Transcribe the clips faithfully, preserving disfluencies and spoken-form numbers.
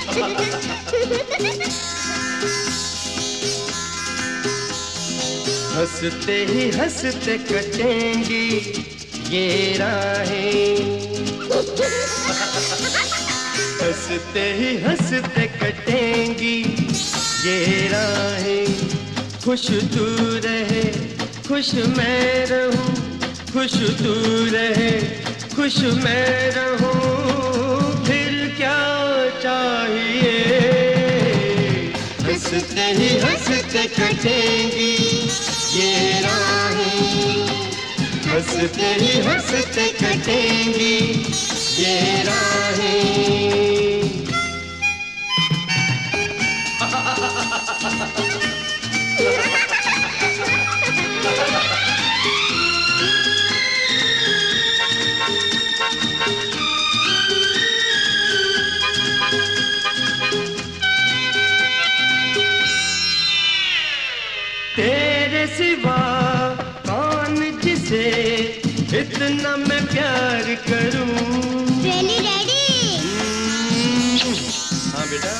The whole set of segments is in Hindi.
हंसते ही हंसते कटेंगी ये राहें, हंसते ही हंसते कटेंगी ये राहें। खुश तू रहे खुश मैं रहूं, खुश तू रहे खुश मैं रहूं, फिर क्या चाहिए। हंसते ही हंसते कटेंगी ये राहें, हंसते ही हंसते कटेंगी ये राहें। तेरे सिवा कौन जिसे इतना मैं प्यार करूं। Really, Daddy? हाँ बेटा।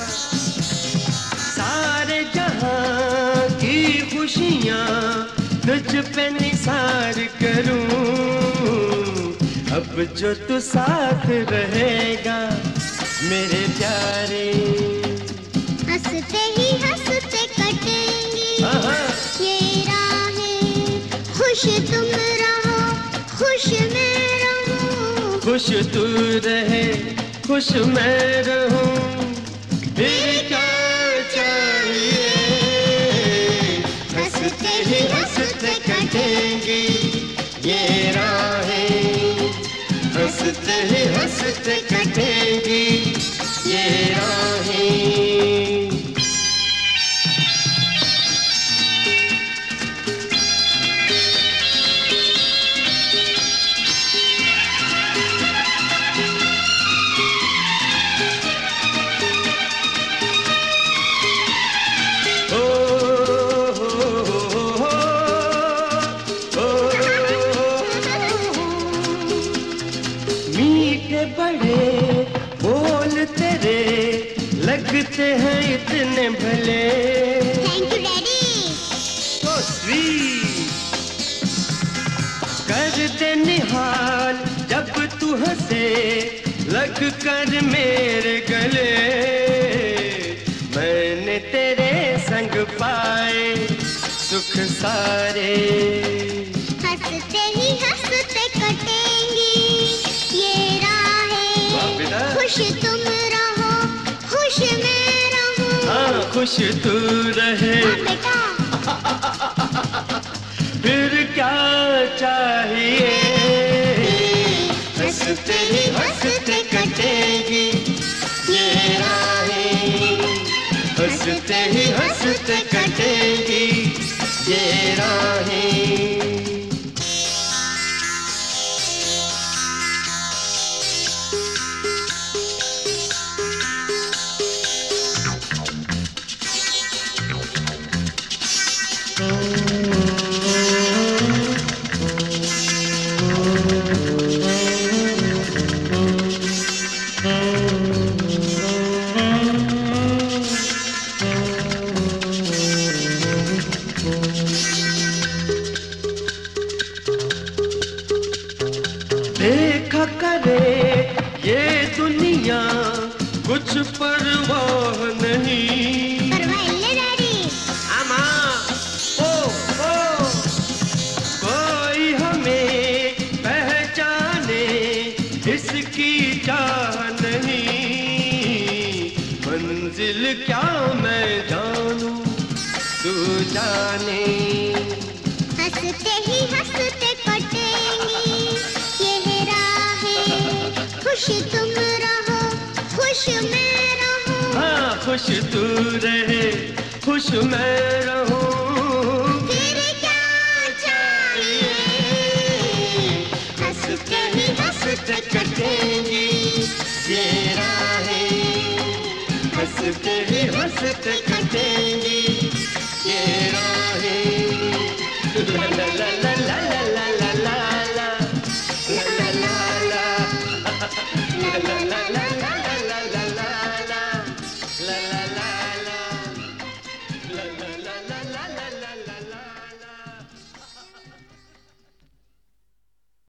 सारे जहां की खुशियां तुझ पे निसार करूं, अब जो तू साथ रहेगा मेरे प्यारे। हंसते ही हंसते कटेंगी हाँ। ये राहें, खुश तुम रहो खुश मैं रहूं, खुश तू रहे खुश मैं रहूं, फिर क्या चाहिए। हंसते ही हंसते कटेंगी ये राहें, हंसते ही हंसते कटेंगी ये राहें। मीठे बड़े बोल तेरे लगते हैं इतने भले। Thank you, Daddy. So sweet. कर दे निहाल जब तू हंसे लग कर मेरे गले, मैंने तेरे संग पाए सुख सारे। हंसते ही हंसते कटेंगी ये राहें, खुश तुम रहो खुश मैं रहूं। हाँ खुश तू रहे हाँ बेटा। फिर क्या चाहिए। हंसते ही हंसते कटेंगी ये राहें, हंसते ही हंसते कटेंगी ये राहें। देखा करे ये दुनिया कुछ परवाह नहीं। परवाह ले डैडी। अमा ओ ओ कोई हमें पहचाने इसकी चाह नहीं, मंजिल क्या मैं जानूं तू जाने। हंसते ही हंसते कटेंगी ये राहें, खुश तुम रहो खुश मैं रहूं। हाँ खुश तू रहे खुश मैं रहूं, फिर क्या चाहिए। हंसते ही हंसते कटेंगी ये राहें, हंसते ही हंसते कटेंगी ये राहें। ला ला ला ला।